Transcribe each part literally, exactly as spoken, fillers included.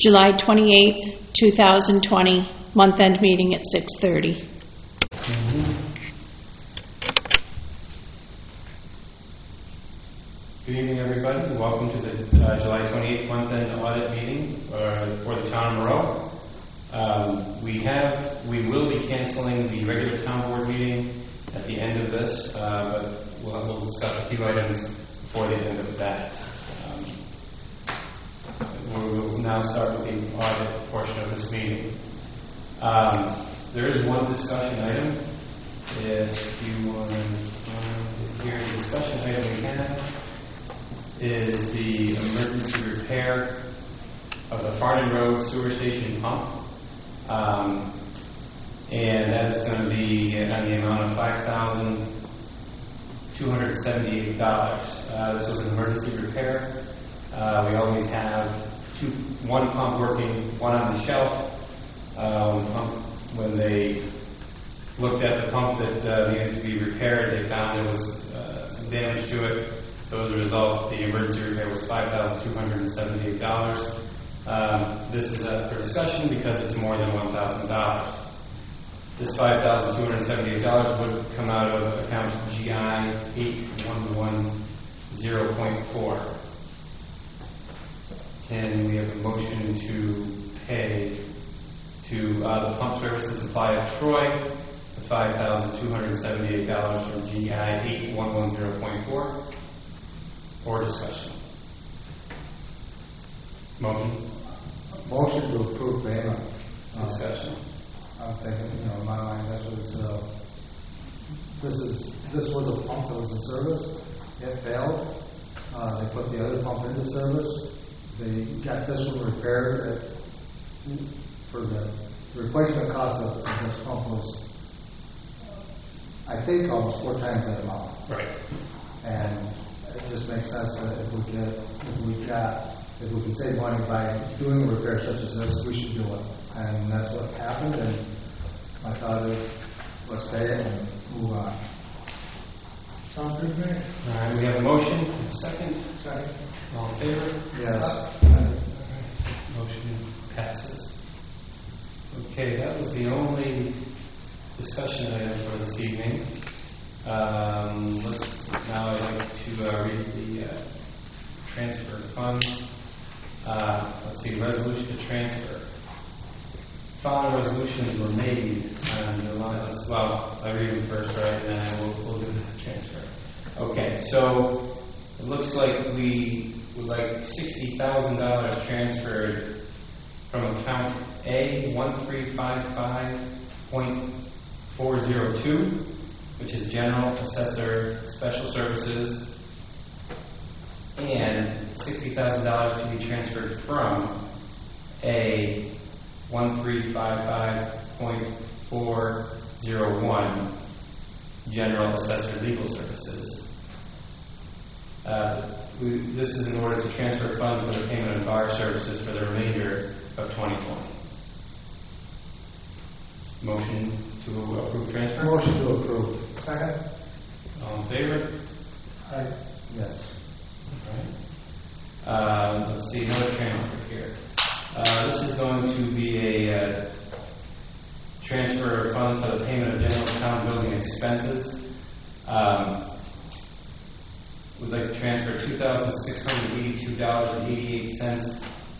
July twenty-eighth, two thousand twenty, month-end meeting at six thirty. Mm-hmm. Good evening, everybody. Welcome to the uh, July twenty-eighth month-end audit meeting uh, for the town of Moreau. Um, we have, we will be canceling the regular town board meeting at the end of this, uh, but we'll, we'll discuss a few items before the end of that. Um, we will now start with the audit portion of this meeting. Um, there is one discussion item. If you want to hear the discussion item we have, is the emergency repair of the Farnon Road sewer station pump. Um, and that is going to be on the amount of five thousand two hundred seventy-eight dollars. Uh, this was an emergency repair. Uh, we always have two, one pump working, one on the shelf. Uh, when, pump, when they looked at the pump that uh, needed to be repaired, they found there was uh, some damage to it. So as a result, the emergency repair was five thousand two hundred seventy-eight dollars. Um, this is uh, for discussion because it's more than one thousand dollars. This five thousand two hundred seventy-eight dollars would come out of account G I eight one one zero point four. Can we have a motion to pay to uh, the pump service and supply of Troy the five thousand two hundred seventy-eight dollars from G I eight one one zero point four? Or discussion? Motion? Motion to approve payment. Discussion? Uh, I'm thinking, you know, in my mind, that was, uh, this is, this was a pump that was in service. It failed. Uh, they put the other pump into service. They got this one repaired. At, for the, the replacement cost of this pump was, I think, almost four times that amount. Right. And it just makes sense that if we get, if we got, if we can save money by doing a repair such as this, we should do it. And that's what happened. And I thought, is, let's pay it and move on. Sounds good to me. All right, we have a motion. A second. Second. All in favor? Yes. Motion passes. Okay, that was the only discussion item for this evening. Um, let's now I'd like to uh, read the uh, transfer of funds. Uh, let's see, resolution to transfer. Following resolutions were made on July. Well, I read them first, right, and then we'll, we'll do the transfer. Okay, so it looks like we would like sixty thousand dollars transferred from account A one three five five point four zero two, which is General Assessor Special Services, and sixty thousand dollars to be transferred from A one three five five point four zero one, General Assessor Legal Services. Uh, we, this is in order to transfer funds for the payment of bar services for the remainder of twenty twenty. Motion to approve transfer? Motion to approve. Second. All in favor? Aye. Yes. All right. Uh, let's see, another transfer here. Uh, this is going to be a uh, transfer of funds for the payment of general town building expenses. Um, we'd like to transfer two thousand six hundred eighty-two dollars and eighty-eight cents.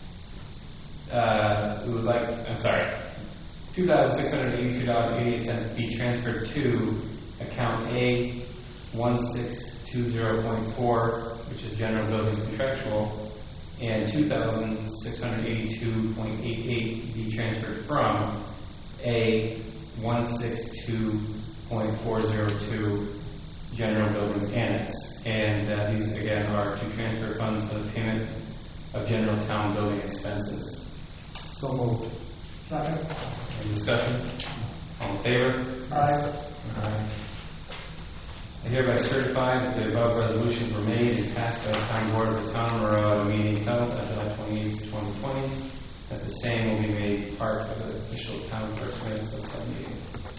Uh, we would like, I'm sorry, two thousand six hundred eighty-two dollars and eighty-eight cents be transferred to account A one six two zero point four, which is general buildings contractual, and two thousand six hundred eighty-two point eight eight be transferred from A one six two point four zero two, general buildings annex. And uh, these again are to transfer funds for the payment of general town building expenses. So moved. Second. Any discussion? All in favor? Aye. All right. I hereby certify that the above resolutions were made and passed by the town board of the town of Moreau at a meeting held on July twenty-eighth, twenty twenty. That the same will be made part of the official town clerk minutes of said meeting.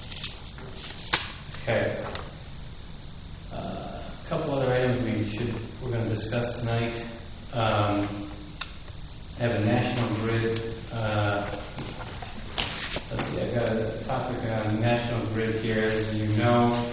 Okay. Uh, a couple other items we should we're going to discuss tonight. Um, I have a National Grid Grid. Uh, let's see, I've got a topic on National Grid here. As you know,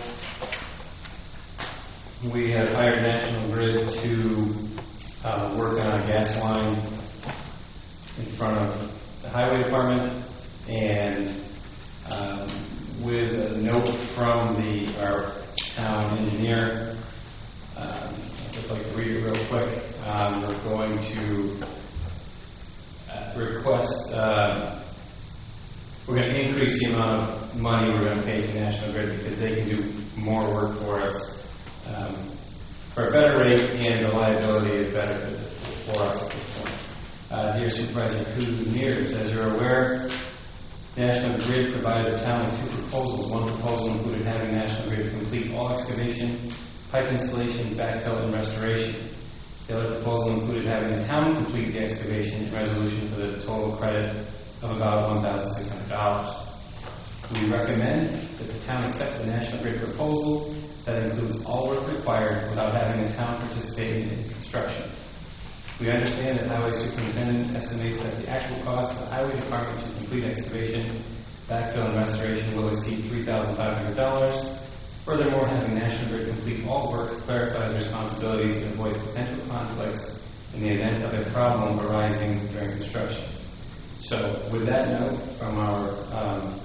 we have hired National Grid to uh, work on a gas line in front of the Highway Department, and um, with a note from the our town engineer, um, I'd just like to read it real quick. Um, we're going to uh, request, uh, we're going to increase the amount of money we're going to pay to National Grid because they can do more work for us um, for a better rate, and the liability is better for, for us at this point. Uh, dear Supervisor Kuzniers, as you're aware, National Grid provided the town with two proposals. One proposal included having National Grid complete all excavation, pipe installation, backfill, and restoration. The other proposal included having the town complete the excavation and resolution for the total credit of about one thousand six hundred dollars. We recommend that the town accept the National Grid proposal that includes all work required without having the town participate in construction. We understand that Highway Superintendent estimates that the actual cost of the Highway Department to complete excavation, backfill, and restoration will exceed three thousand five hundred dollars. Furthermore, having National Grid complete all work clarifies responsibilities and avoids potential conflicts in the event of a problem arising during construction. So, with that note from our um,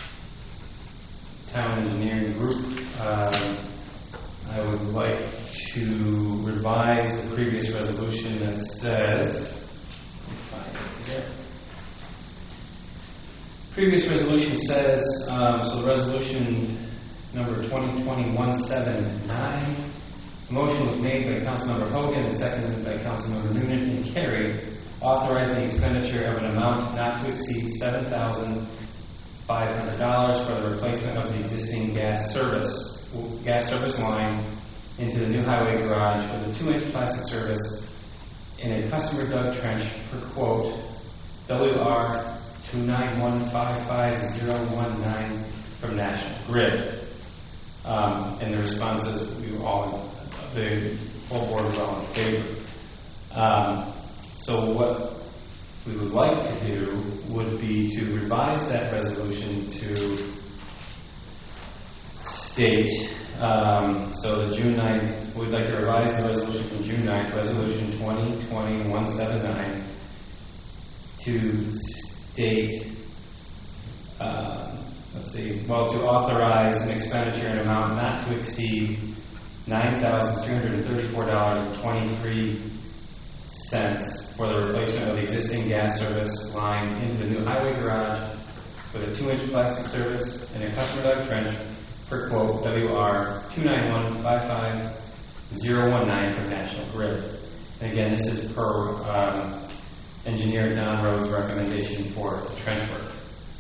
town engineering group, um, I would like to revise the previous resolution that says, let me find it here. Previous resolution says, um, so the resolution number twenty twenty dash one seventy-nine, the motion was made by Councilmember Hogan and seconded by Councilmember Noonan and carried, authorizing the expenditure of an amount not to exceed seven thousand five hundred dollars for the replacement of the existing gas service gas service line into the new highway garage with a two-inch plastic service in a customer dug trench per quote W R two nine one five five zero one nine from National Grid. Um, and the response is we were all, the whole board was all in favor. Um, so what we would like to do would be to revise that resolution to state, um, so the June ninth, we'd like to revise the resolution from June ninth, resolution twenty twenty dash one seventy-nine, to state, um, let's see, well, to authorize an expenditure in amount not to exceed nine thousand three hundred thirty-four dollars and twenty-three cents for the replacement of the existing gas service line into the new highway garage with a two-inch plastic service and a customer dug trench per quote W R two nine one five five zero one nine from National Grid. And again, this is per um, engineer Don Rhodes' recommendation for the trench work.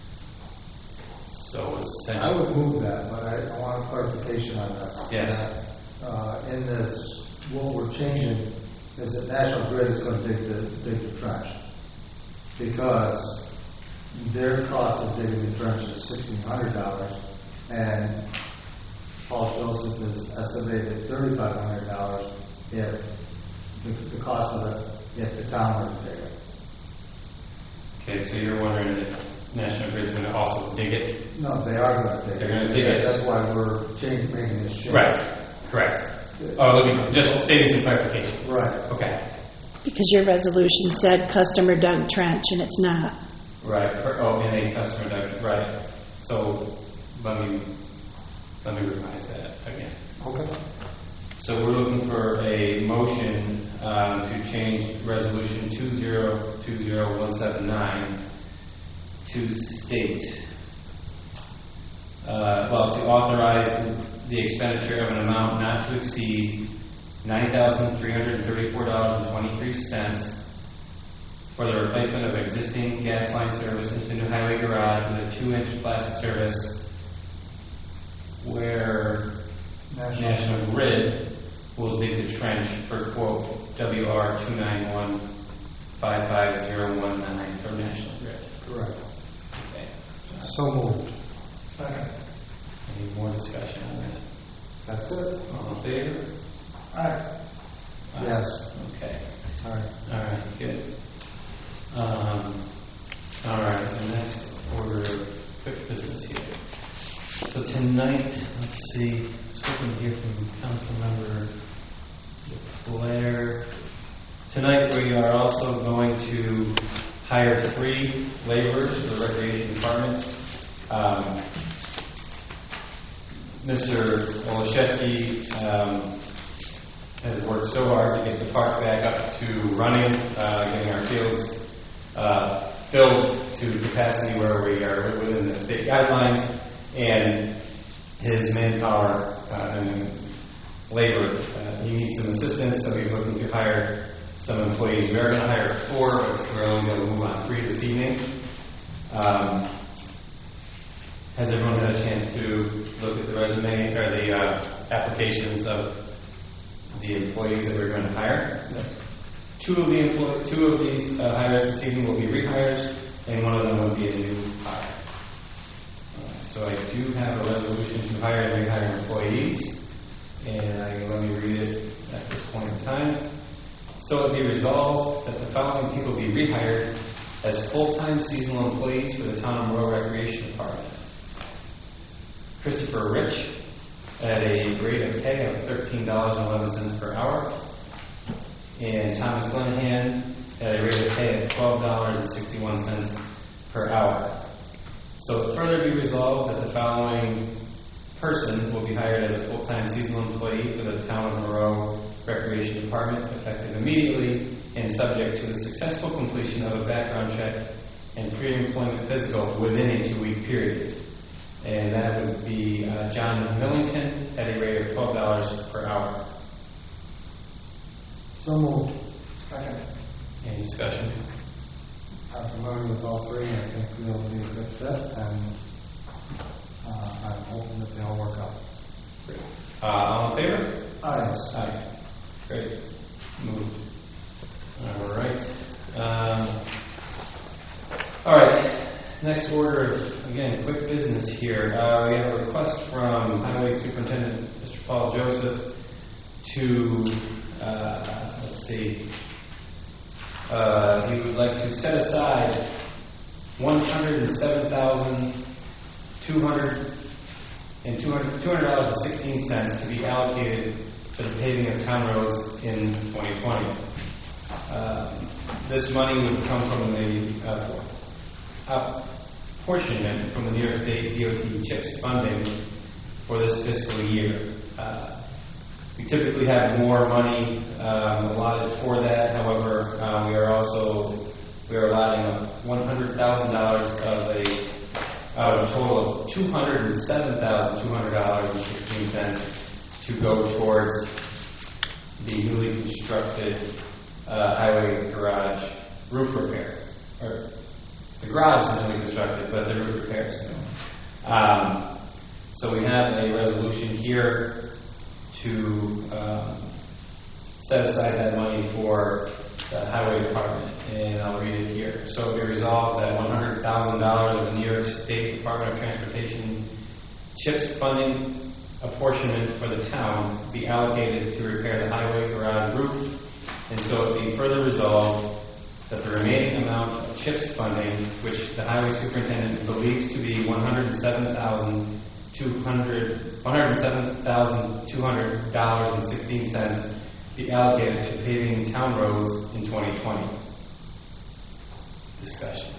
So essentially, I would move that, but I, I want a clarification on this. Yes. That, uh, in this, what we're changing is that National Grid is going to dig the, dig the trench. Because their cost of digging the trench is sixteen hundred dollars, and Paul Joseph is estimated at thirty-five hundred dollars if the, the cost of it, if the town were to dig it. okay, so you're wondering if National Grid's going to also dig it? No, they are going to dig it. They're going to dig it. That's why we're changing, making this change. Right, correct. Oh, let me, just stating some clarification. Right. Okay. Because your resolution said customer dug trench, and it's not. Right, for, oh, in a customer dug, right. So, let me, let me revise that again. Okay. So we're looking for a motion um, to change resolution two zero two zero one seven nine to state, uh, well, to authorize the expenditure of an amount not to exceed nine thousand three hundred thirty-four dollars and twenty-three cents for the replacement of existing gas line service into the new highway garage with a two-inch plastic service where National, National Grid will dig the trench for quote W R two nine one five five zero one nine from National Grid. Correct. Okay. So moved. Second. Any more discussion on that? That's it. All in favor? Aye. Yes. Okay. All right. All right, good. Um, tonight, let's see, I was hoping to hear from Councilmember Blair. Tonight we are also going to hire three laborers for the Recreation Department. Um, Mister Olszewski um, has worked so hard to get the park back up to running, uh, getting our fields uh, filled to capacity where we are within the state guidelines, and his manpower uh, and labor. Uh, he needs some assistance, so he's looking to hire some employees. We are going to hire four, but we're only going to move on three this evening. Um, has everyone had a chance to look at the resume or the uh, applications of the employees that we're going to hire? Two of the employ- two of these uh, hires this evening will be rehires, and one of them will be a new hire. Uh, so I do have a resolution to hire and rehire employees, and I, let me read it at this point in time. So it be resolved that the following people be rehired as full-time seasonal employees for the Town of Monroe Recreation Department. Christopher Rich at a rate of pay of thirteen dollars and eleven cents per hour, and Thomas Linehan at a rate of pay of twelve dollars and sixty-one cents per hour. So it further be resolved that the following person will be hired as a full-time seasonal employee for the Town of Monroe Recreation Department, effective immediately and subject to the successful completion of a background check and pre-employment physical within a two-week period. And that would be uh, John Millington at a rate of twelve dollars per hour. So moved. Second. Any discussion? I'm familiar with all three, and I think they'll be a good fit, and uh, I'm hoping that they all work out. Great. Uh, all in favor? Aye. Aye. Great. Moved. All right. Um, all right. Next order of, again, quick business here. Uh, we have a request from Highway Superintendent Mister Paul Joseph to, uh, let's see, uh, he would like to set aside one hundred seven thousand two hundred dollars and sixteen cents to be allocated for the paving of town roads in twenty twenty. Uh, this money would come from the uh, apportionment from the New York State D O T CHIPS funding for this fiscal year. Uh, we typically have more money um, allotted for that. However, uh, we are also we are allotting one hundred thousand dollars of a out of a total of two hundred seven thousand two hundred dollars and sixteen cents to go towards the newly constructed uh, highway garage roof repair. Or the garage is newly constructed, but the roof repair is new. Um, so we have a resolution here to um, set aside that money for the highway department, and I'll read it here. So it be resolved that one hundred thousand dollars of the New York State Department of Transportation CHIPS funding apportionment for the town be allocated to repair the highway garage roof, and so it be further resolved that the remaining amount of CHIPS funding, which the highway superintendent believes to be one hundred seven thousand two hundred dollars and sixteen cents, be allocated to paving town roads in twenty twenty. Discussion.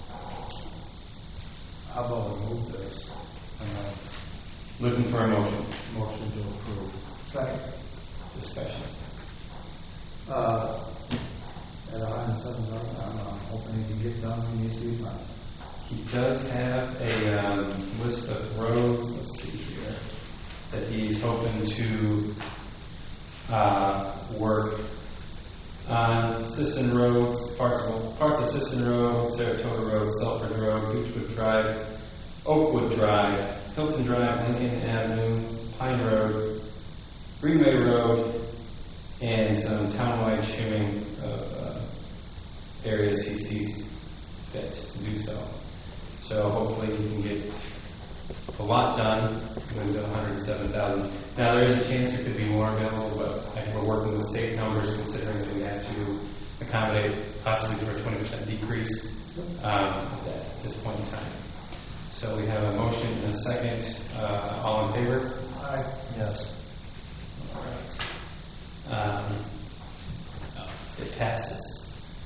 How about we move this? And then Looking for a motion. motion to approve. Second. Discussion. Uh, at one hundred seven thousand, I'm uh, hoping he can get done when he needs to be done. He does have a um, list of roads, let's see here, that he's hoping to uh, work on. Sisson Roads, parts of, parts of Sisson Road, Saratoga Road, Selford Road, Beechwood Drive, Oakwood Drive, Hilton Drive, Lincoln Avenue, Pine Road, Greenway Road, and some townwide shimming of uh, areas he sees fit to do so. So hopefully we can get a lot done with the one hundred seven thousand. Now there is a chance there could be more available, but I think we're working with state numbers considering that we have to accommodate possibly for a twenty percent decrease um, at this point in time. So we have a motion and a second. Uh, all in favor? Aye. Yes. All right. Um, oh, it passes.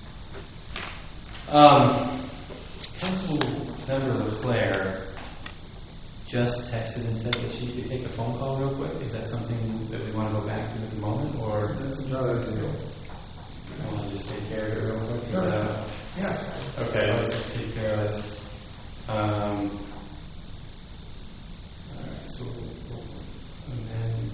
Um, Council Member LeClaire just texted and said that she could take a phone call real quick. Is that something that we want to go back to at the moment, or That's another deal. I want to just take care of it real quick? Sure. Uh, Yes. okay, let's take care of this. Um, all right, so we'll, we'll amend.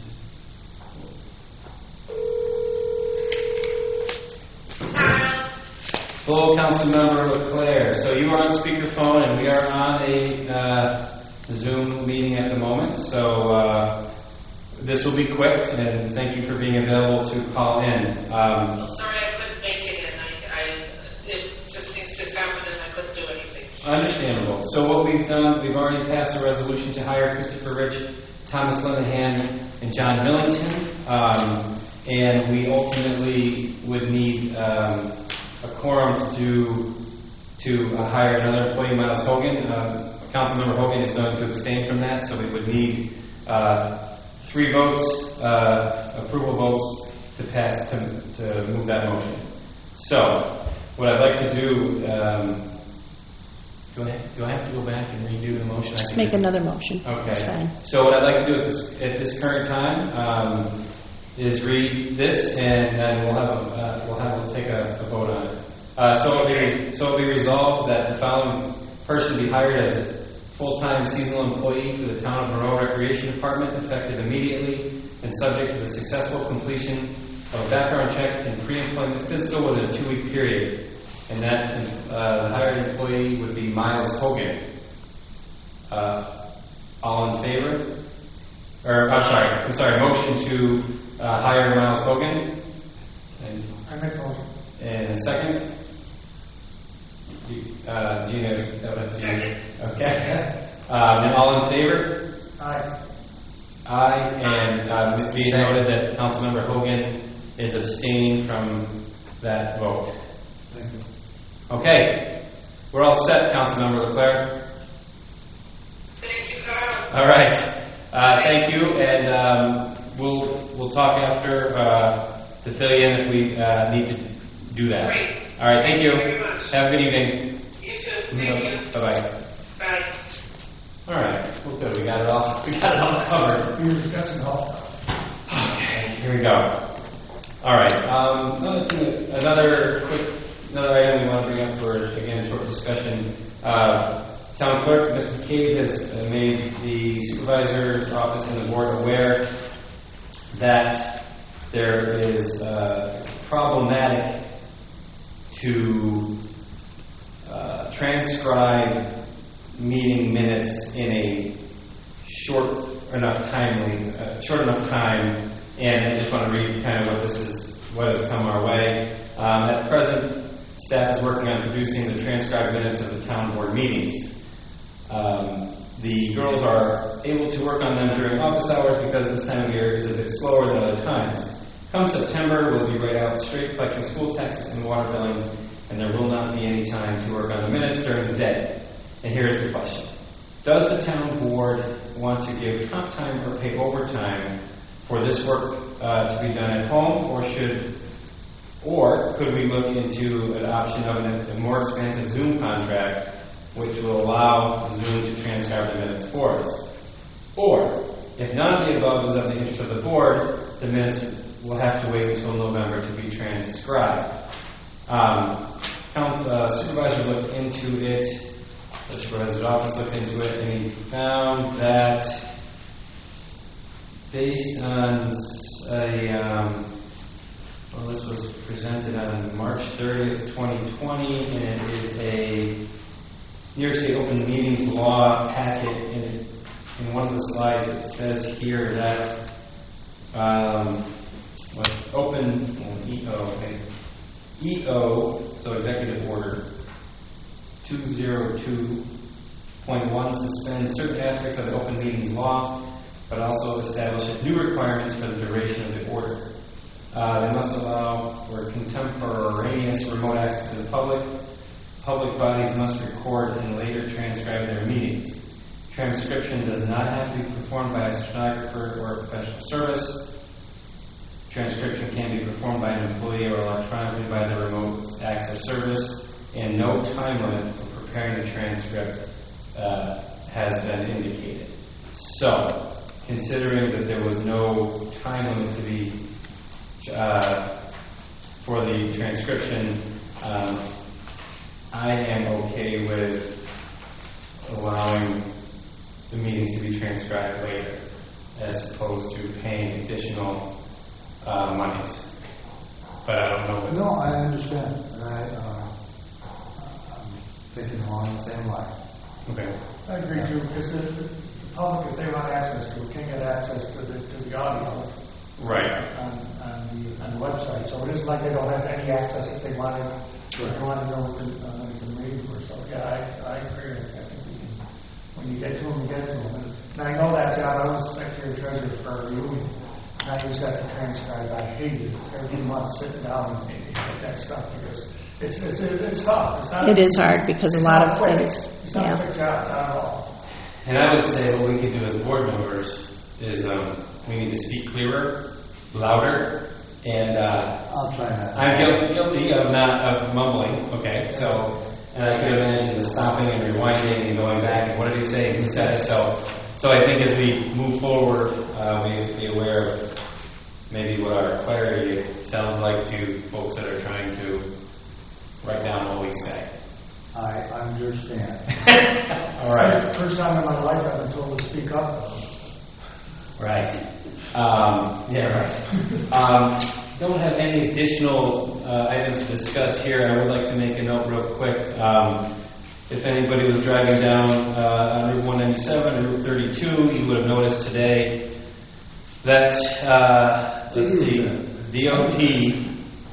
Hello, Councilmember LeClaire. So you are on speakerphone, and we are on a uh, Zoom meeting at the moment. So uh, this will be quick, and thank you for being available to call in. Um, Well, sorry I couldn't make it, and I, I, it just things just happened, and I couldn't do anything. Understandable. So what we've done, we've already passed a resolution to hire Christopher Rich, Thomas Linehan, and John Millington. Um, and we ultimately would need um, a quorum to do, to uh, hire another employee, Miles Hogan. Uh, Councilmember Hogan is going to abstain from that, so we would need uh, three votes, uh, approval votes, to pass, to, to move that motion. So, what I'd like to do, um, do I, do I have to go back and redo the motion? I Just can make another motion. Okay. It's fine. So what I'd like to do at this, at this current time um, is read this, and then we'll have a, uh, we'll have we'll take a, a vote on it. Uh, so it'll be so it'll be resolved that the following person be hired as a full-time seasonal employee for the Town of Monroe Recreation Department, effective immediately and subject to the successful completion of a background check and pre-employment physical within a two-week period. And that uh, the hired employee would be Miles Hogan. Uh, all in favor? Or I'm sorry, I'm sorry. Motion to uh, hire Miles Hogan. And, I make a motion. and a second. You, uh, Gina, that would have to be Second. okay. Um, and all in favor? Aye. Aye. And uh, be noted that Councilmember Hogan is abstaining from that vote. Thank you. Okay, we're all set, Councilmember LeClaire. Thank you, Kyle. All right, uh, thank you, and um, we'll we'll talk after uh, to fill you in if we uh, need to do that. Great. All right, thank, Thank you. you very much. Have a good evening. You too. Thank you. Bye bye. Bye. All right, well, good. We got it all. We got it all covered. We've got some help. Okay, here we go. All right. Um, another thing, another quick. Another item we want to bring up for, again, short discussion. Uh, Town Clerk, Miz McCabe, has uh, made the Supervisor's Office and the Board aware that there is uh, it's problematic to uh, transcribe meeting minutes in a short enough timely, uh, short enough time, and I just want to read kind of what this is, what has come our way. Um, at present, staff is working on producing the transcribed minutes of the town board meetings. Um, the girls are able to work on them during office hours because this time of year is a bit slower than other times. Come September, we'll be right out straight collecting school taxes and water billings, and there will not be any time to work on the minutes during the day. And here's the question. Does the town board want to give comp time or pay overtime for this work uh, to be done at home, or should Or could we look into an option of an, a more expansive Zoom contract, which will allow Zoom to transcribe the minutes for us? Or, if none of the above is of the interest of the board, the minutes will have to wait until November to be transcribed. Um, count, uh, supervisor looked into it, the supervisor's office looked into it, and he found that based on a um, Well, this was presented on March thirtieth, twenty twenty, and it is a New York State Open Meetings Law packet. In, in one of the slides, it says here that um, what's open well, E O, okay. E O, so Executive Order two oh two point one suspends certain aspects of the Open Meetings Law, but also establishes new requirements for the duration of the order. Uh, they must allow for contemporaneous remote access to the public, public bodies must record and later transcribe their meetings. Transcription does not have to be performed by a stenographer or a professional service. Transcription can be performed by an employee or electronically by the remote access service, and no time limit for preparing the transcript uh, has been indicated. So, considering that there was no time limit to be uh, for the transcription, um, I am okay with allowing the meetings to be transcribed later, as opposed to paying additional uh, monies. But I don't know. No, I understand. And I, uh, I'm thinking along the same line. Okay. I agree too, because the, the public, if they want access to it, can get access to the, to the audio Right. on, on the, on the website. So it isn't like they don't have any access if they want to, if they want to know what the, uh, it's a meeting for. So yeah, I, I agree. I think we can, when you get to them, you get to them. And, and I know that job. I was secretary treasurer for a union. And I used that to transcribe. I hated it every month sitting down and, and get that stuff because it's it's it's tough. It's not, It is hard because a it's lot not of quick. things, It's not a yeah. quick job, not at all. And I would say what we could do as board members is um, we need to speak clearer, louder, and uh, I'll try that. I'm guil- guilty of not of mumbling. Okay, so and I could imagine the stopping and rewinding and going back and what did he say? Who said it? So, so I think as we move forward, uh, we have to be aware of maybe what our clarity sounds like to folks that are trying to write down what we say. I understand. All right. First time in my life I've been told to speak up. Right. Um, yeah, right. Um, don't have any additional uh, items to discuss here. I would like to make a note real quick. Um, if anybody was driving down uh, on Route one ninety-seven or Route thirty-two, you would have noticed today that, uh, let's see, D O T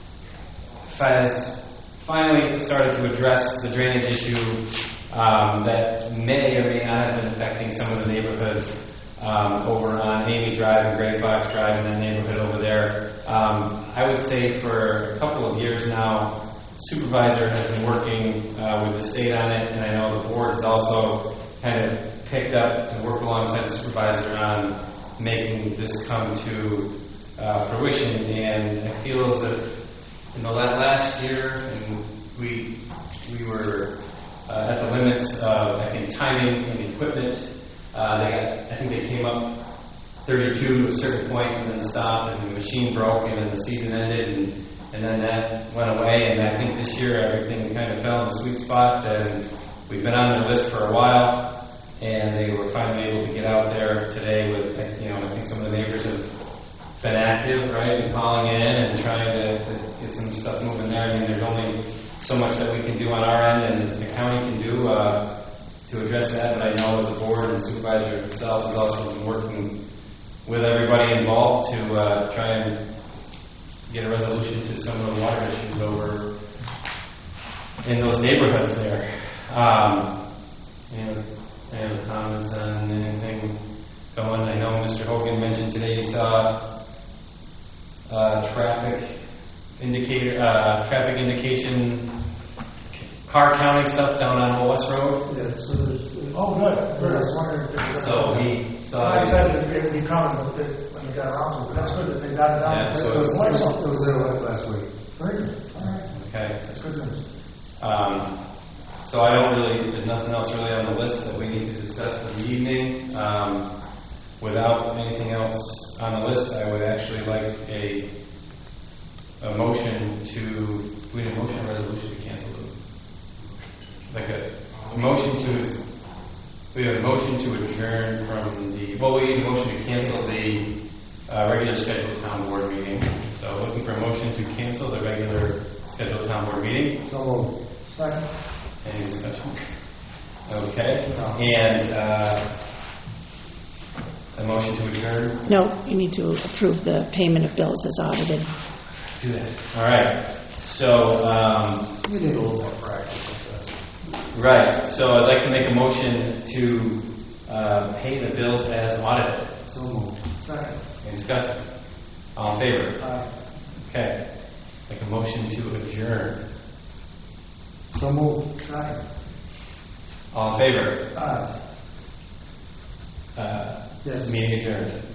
has finally started to address the drainage issue um, that may or may not have been affecting some of the neighborhoods um, over on Amy Drive and Gray Fox Drive in that neighborhood over there. Um, I would say for a couple of years now, supervisor has been working uh, with the state on it, and I know the board has also kind of picked up and worked alongside the supervisor on making this come to uh, fruition. And I feel as if you know that last year, and we we were uh, at the limits of I think timing and equipment. Uh, they got I think they came up thirty-two to a certain point and then stopped, and the machine broke, and then the season ended, and and then that went away. And I think this year everything kind of fell in the sweet spot, and we've been on their list for a while, and they were finally able to get out there today with you know I think some of the neighbors have been active, right, and calling in and trying to, to get some stuff moving there. I mean, there's only so much that we can do on our end, and the county can do uh, to address that. But I know as a board and supervisor himself has also been working with everybody involved to uh, try and get a resolution to some of the water issues over in those neighborhoods there. Um, any other, any other comments on anything going? I know Mister Hogan mentioned today he saw Uh, traffic indicator, uh, traffic indication, car counting stuff down on Old West Road. Yeah, so there's, Oh, good. Good. I was wondering if it was- So he saw. I said it would be coming, but they, when they got around to it, but that's good that they got it down. Yeah, so It was it's- like it something. was there last week. Very good. All right. Okay. That's good news. Um, so I don't really. There's nothing else really on the list that we need to discuss for the evening. Um, without anything else on the list, I would actually like a a motion to. Do we need a motion or resolution to cancel it? Like a, a motion to. We have a motion to adjourn from the. Well, we need a motion to cancel the uh, regular scheduled town board meeting. So looking for a motion to cancel the regular scheduled town board meeting. so moved. Second. Any discussion? Okay. No. And uh, a motion to adjourn. No, you need to approve the payment of bills as audited. Do that. All right. So. Um, We need a little more practice with this. Right. So I'd like to make a motion to uh, pay the bills as audited. So moved. Second. Any discussion? All in favor? Aye. Okay. Make a motion to adjourn. So moved. Second. All in favor? Aye. Uh, Yes. Meeting adjourned.